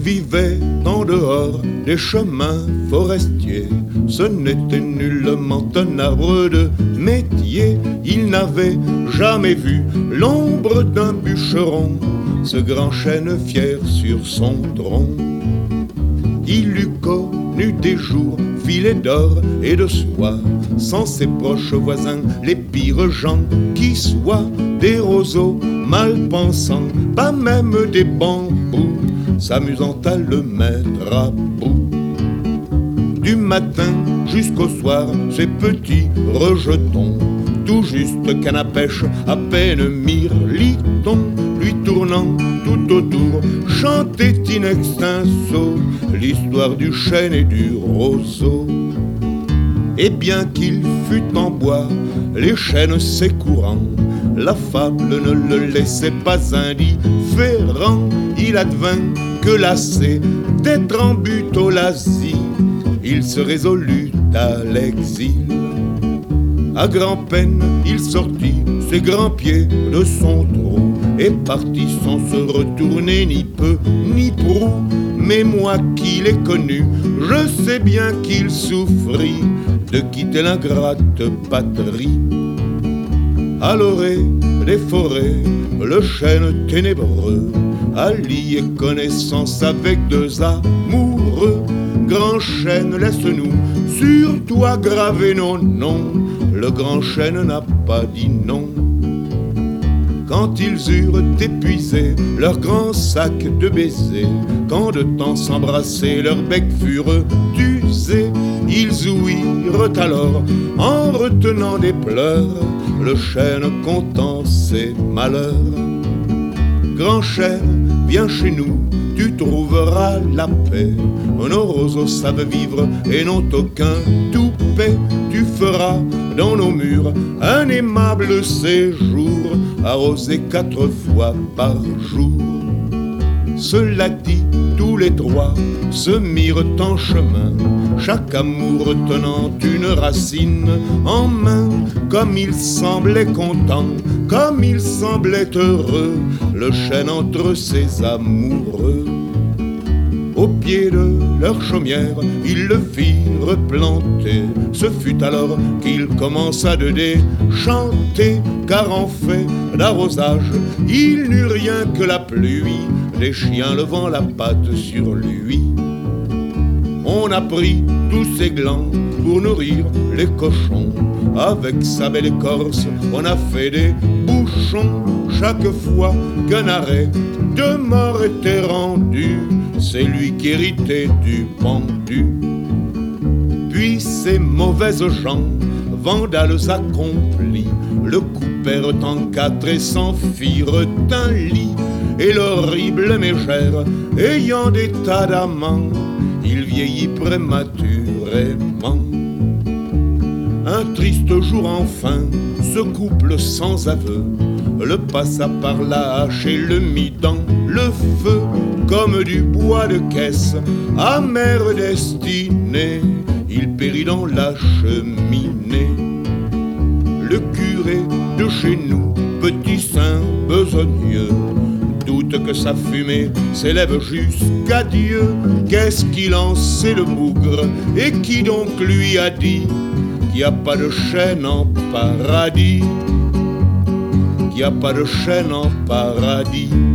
vivait en dehors des chemins forestiers. Ce n'était nullement un arbre de métier. Il n'avait jamais vu l'ombre d'un bûcheron, ce grand chêne fier sur son tronc. Il eût connu des jours filés d'or et de soie, sans ses proches voisins, les pires gens qui soient, des roseaux mal pensants, pas même des bambous, s'amusant à le mettre à bout. Du matin jusqu'au soir, ces petits rejetons, tout juste canne à pêche, à peine mirliton, lui tournant tout autour, chantait in extenso l'histoire du chêne et du roseau. Et bien qu'il fût en bois, les chênes s'écourant, la fable ne le laissait pas indifférent. Il advint que lassé d'être en butolasie, il se résolut à l'exil. À grand-peine, il sortit ses grands pieds de son trou et partit sans se retourner ni peu ni prou. Mais moi qui l'ai connu, je sais bien qu'il souffrit de quitter l'ingrate patrie. À l'orée des forêts, le chêne ténébreux a lié connaissance avec deux amoureux. Grand chêne, laisse-nous sur toi graver nos noms. Le grand chêne n'a pas dit non. Quand ils eurent épuisé leur grand sac de baisers, quand de temps s'embrasser leurs becs furent usés, ils ouïrent alors, en retenant des pleurs, le chêne contant ses malheurs. Grand chêne, viens chez nous, tu trouveras la paix. Nos roseaux savent vivre et n'ont aucun toupet. Tu feras dans nos murs un aimable séjour, arrosé 4 fois par jour. Cela dit, tous les trois se mirent en chemin, chaque amour tenant une racine en main. Comme ils semblaient contents, comme ils semblaient heureux, le chêne entre ses amoureux. Au pied de leur chaumière, ils le firent planter. Ce fut alors qu'il commença de déchanter, car en fait d'arrosage, il n'eut rien que la pluie, des chiens levant la patte sur lui. On a pris tous ses glands pour nourrir les cochons. Avec sa belle écorce, on a fait des bouchons. Chaque fois qu'un arrêt de mort était rendu, c'est lui qui héritait du pendu. Puis ces mauvaises gens, vandales accomplis, le coupèrent en 4 et s'en firent un lit. Et l'horrible mégère, ayant des tas d'amants, il vieillit prématurément. Un triste jour enfin, ce couple sans aveu le passa par la hache et le mit dans le feu. Comme du bois de caisse, amère destinée, il périt dans la cheminée. Le curé de chez nous, petit saint besogneux, doute que sa fumée s'élève jusqu'à Dieu. Qu'est-ce qu'il en sait le bougre, et qui donc lui a dit qu'il n'y a pas de chêne en paradis, qu'il n'y a pas de chêne en paradis.